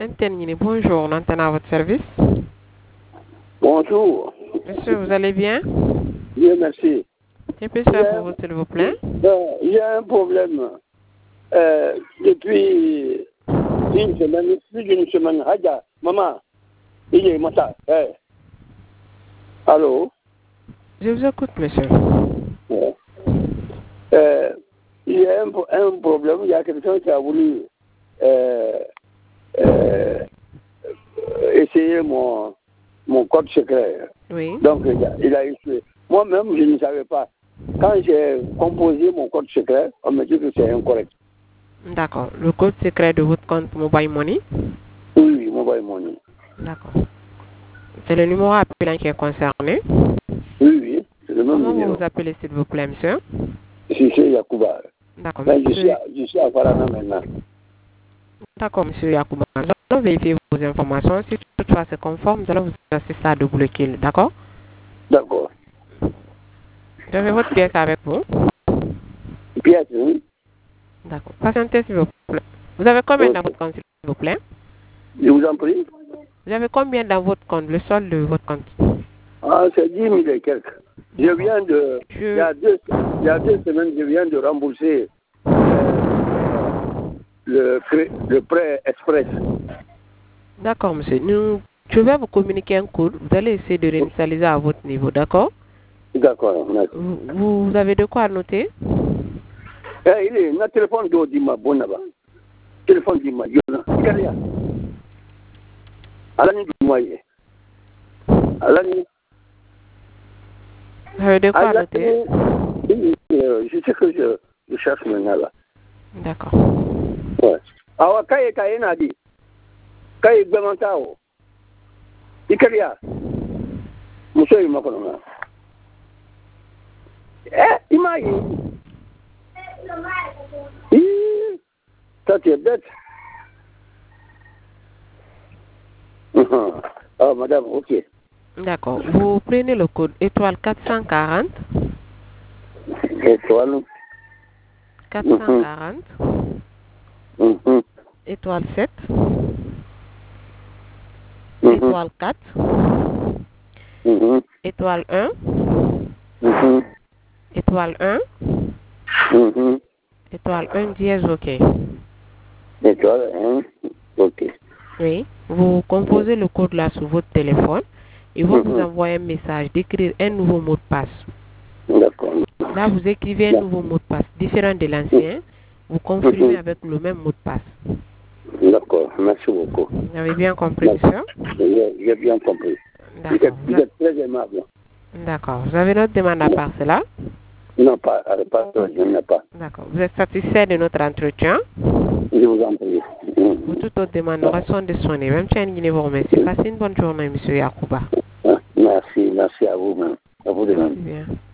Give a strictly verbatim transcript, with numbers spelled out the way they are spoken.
Interni, bonjour, on entend à votre service. Bonjour. Monsieur, vous allez bien? Bien, merci. Que puis-je faire pour vous, s'il vous plaît? Euh, Il y a un problème. Euh, depuis une semaine, plus d'une semaine, Hadja, maman, il est mata. Eh. Allô? Je vous écoute, monsieur. Ouais. Euh, il y a un, un problème, il y a quelqu'un qui a voulu euh, euh, essayer mon, mon code secret. Oui. Donc, il a, il a essayé. Moi-même, je ne savais pas. Quand j'ai composé mon code secret, on me dit que c'est incorrect. D'accord. Le code secret de votre compte Mobile Money? Oui, oui, Mobile Money. D'accord. C'est le numéro appelant qui est concerné? Oui, oui, c'est le même Comment numéro. vous vous appelez, s'il vous plaît, monsieur? Si c'est Yacouba. D'accord, Mais je monsieur. suis, à, je suis à Farana maintenant. D'accord, monsieur Yacouba. Nous allons vérifier vos informations. Si toutefois c'est conforme, nous allons vous assister à débloquer. D'accord? D'accord. Vous avez votre pièce avec vous? Pièce, oui. D'accord. Patientez, s'il vous plaît. Vous avez combien Ok. dans votre compte, s'il vous plaît? Je vous en prie. Vous avez combien dans votre compte, le solde de votre compte? Ah, c'est dix mille et quelques. Je viens de... Je... Il, y a deux, il y a deux semaines, je viens de rembourser euh, le, cré- le prêt express. D'accord, monsieur. Nous, je vais vous communiquer un code. Vous allez essayer de réinitialiser à votre niveau, d'accord? D'accord, merci. Vous, vous avez de quoi noter? Eh, il est, notre téléphone doit dire ma bonne là-bas. Téléphone dit ma bonne. Regardez. Alani du moyen. Alani. Vous avez de quoi Alani. noter? Euh, Je sais que je, je cherche maintenant là. D'accord. Ouais. Alors, quand il y a dit, quand il y a un il y a monsieur, il m'a connu. Eh, il m'a dit. Ça, tu es bête. Ah, madame, ok. D'accord. Vous prenez le code étoile quatre cent quarante. Étoile. quatre cent quarante. Mhm. Étoile sept. Mhm. Étoile quatre. Mhm. Étoile un. Mhm. Étoile un. Mhm. Étoile un dièse OK. Étoile, hein? Ok. Oui. Vous composez le code là sur votre téléphone. Ils vont vous Mhm. envoyer un message d'écrire un nouveau mot de passe. D'accord. Là, vous écrivez un nouveau mot de passe différent de l'ancien. Vous confirmez Mhm. avec le même mot de passe. D'accord, merci beaucoup. Vous avez bien compris, monsieur? J'ai j'ai bien compris. Vous êtes, D'accord. vous êtes très aimable. D'accord. Vous avez notre demande à part cela? Non, pas, pas, je n'ai pas. D'accord. Vous êtes satisfait de notre entretien? Je vous en prie. Pour toute autre demande, nous restons disponibles. Même si vous vous remercie. Passez une bonne journée, monsieur Yacouba. Merci, merci à vous-même. À vous de même. Merci bien.